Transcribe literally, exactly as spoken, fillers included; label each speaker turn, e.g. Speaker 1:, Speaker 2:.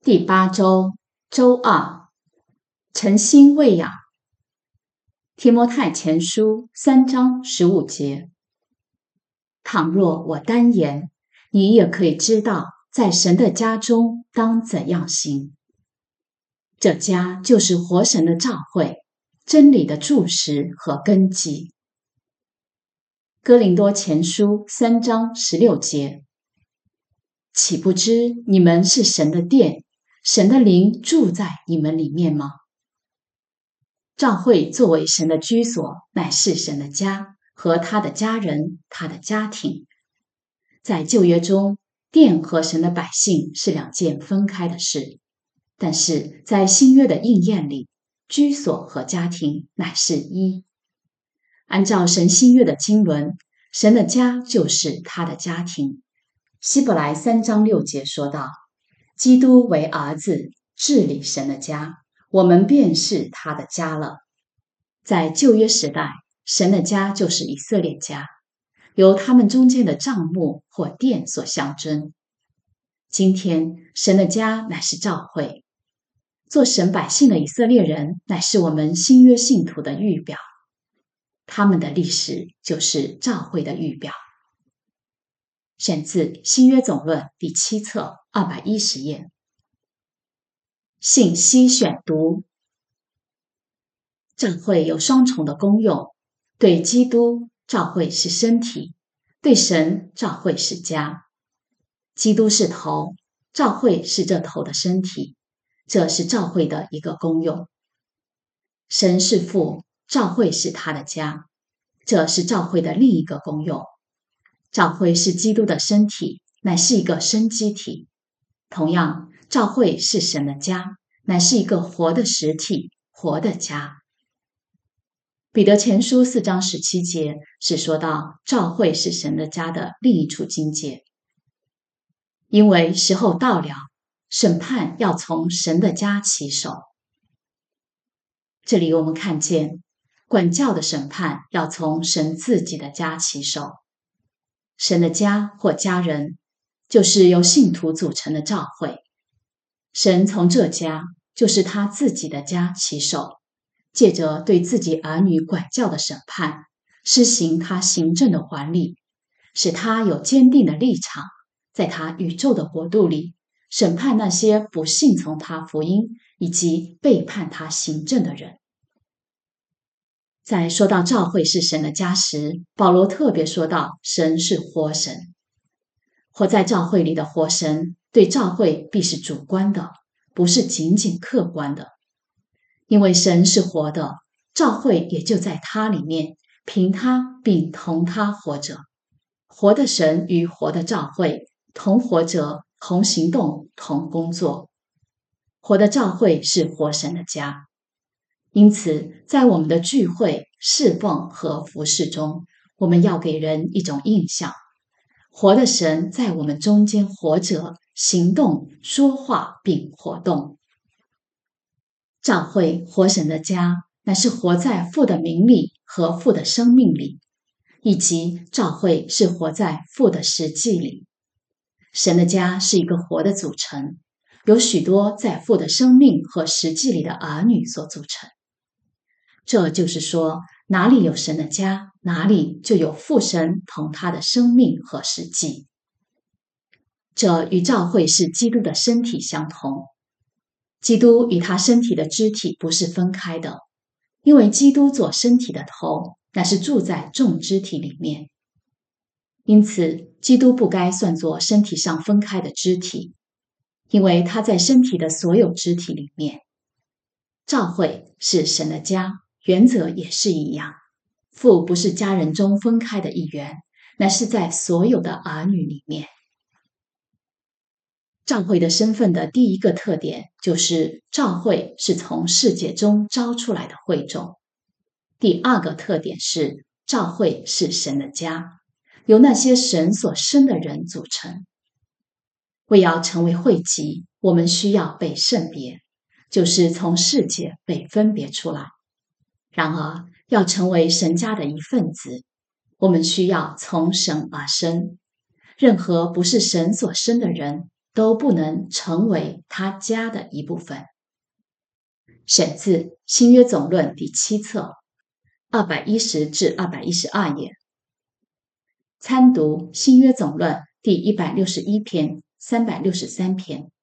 Speaker 1: 第八周，周二，诚心喂养。提摩太前书三章十五节。倘若我单言，你也可以知道，在神的家中当怎样行。这家就是活神的召会，真理的柱石和根基。哥林多前书三章十六节。岂不知你们是神的殿，神的灵住在你们里面吗？召会作为神的居所，乃是神的家和他的家人，他的家庭。在旧约中，殿和神的百姓是两件分开的事，但是在新约的应验里，居所和家庭乃是一。按照神新约的经纶，神的家就是他的家庭。希伯来三章六节说道：基督为儿子，治理神的家，我们便是他的家了。在旧约时代，神的家就是以色列家，由他们中间的帐幕或殿所象征。今天，神的家乃是召会，做神百姓的以色列人乃是我们新约信徒的预表，他们的历史就是召会的预表。选自新约总论第七册二百一十页。信息选读。召会有双重的功用，对基督，召会是身体；对神，召会是家。基督是头，召会是这头的身体，这是召会的一个功用。神是父，召会是他的家，这是召会的另一个功用。召会是基督的身体，乃是一个生机体。同样，召会是神的家，乃是一个活的实体，活的家。彼得前书四章十七节是说到召会是神的家的另一处境界。因为时候到了，审判要从神的家起手。这里我们看见，管教的审判要从神自己的家起手。神的家或家人，就是由信徒组成的召会。神从这家，就是他自己的家起手，借着对自己儿女管教的审判，施行他行政的管理，使他有坚定的立场，在他宇宙的国度里，审判那些不信从他福音以及背叛他行政的人。在说到召会是神的家时，保罗特别说到神是活神。活在召会里的活神，对召会必是主观的，不是仅仅客观的。因为神是活的，召会也就在他里面，凭他并同他活着。活的神与活的召会同活着，同行动，同工作。活的召会是活神的家。因此，在我们的聚会、侍奉和服事中，我们要给人一种印象：活的神在我们中间活着、行动、说话并活动。召会活神的家，乃是活在父的名里和父的生命里，以及召会是活在父的实际里。神的家是一个活的组成，有许多在父的生命和实际里的儿女所组成。这就是说，哪里有神的家，哪里就有父神同他的生命和实际。这与召会是基督的身体相同。基督与他身体的肢体不是分开的，因为基督做身体的头，乃是住在众肢体里面。因此，基督不该算作身体上分开的肢体，因为他在身体的所有肢体里面。召会是神的家，原则也是一样。父不是家人中分开的一员，乃是在所有的儿女里面。召会的身份的第一个特点就是召会是从世界中招出来的会众。第二个特点是召会是神的家，由那些神所生的人组成。为要成为会集，我们需要被圣别，就是从世界被分别出来。然而，要成为神家的一份子，我们需要从神而生。任何不是神所生的人， 都不能成为他家的一部分。选自《新约总论》第七册二百一十至二百一十二页。参读《新约总论》第一百六十一篇、三百六十三篇。